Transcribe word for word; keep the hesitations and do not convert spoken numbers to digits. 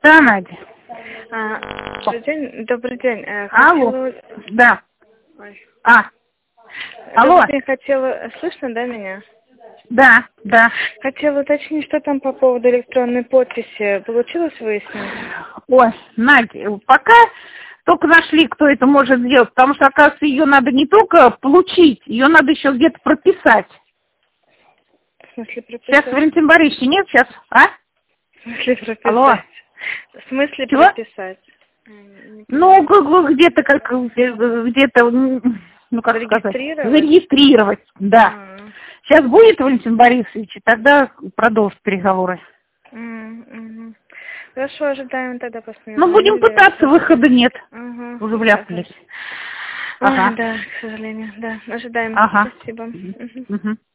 Да, Надя. А, добрый день, добрый день. Э, Алло, хотела... да. Ой. А, алло. Добрый день, хотела... Слышно, да, меня? Да, да. Хотела уточнить, что там по поводу электронной подписи. Получилось выяснить? Ой, Надя, пока только нашли, кто это может сделать, потому что, оказывается, ее надо не только получить, ее надо еще где-то прописать. В смысле прописать? Сейчас Валентин Борисович нет сейчас, а? В смысле прописать? Алло. В смысле Чего? прописать? Ну, где-то как, где-то, ну, как сказать, Зарегистрировать? зарегистрировать, да. А-а-а. Сейчас будет Валентин Борисович, и тогда продолжит переговоры. Mm-hmm. Хорошо, ожидаем тогда посмотрим. Ну, будем пытаться, выхода нет. Ага. Уже вляпались. Ага. Ага. А, да, к сожалению, да. Ожидаем. Ага. Спасибо. Угу.